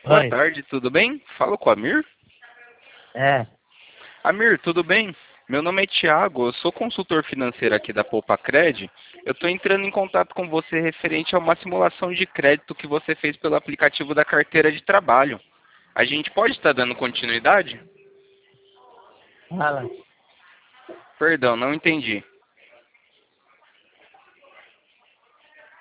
Boa Oi, tarde, tudo bem? Falo com o Amir? é, Amir, tudo bem? Meu nome é Thiago, eu sou consultor financeiro aqui da Poupa-Cred. Eu estou entrando em contato com você referente a uma simulação de crédito que você fez pelo aplicativo da carteira de trabalho. A gente pode estar dando continuidade? fala. Perdão, não entendi.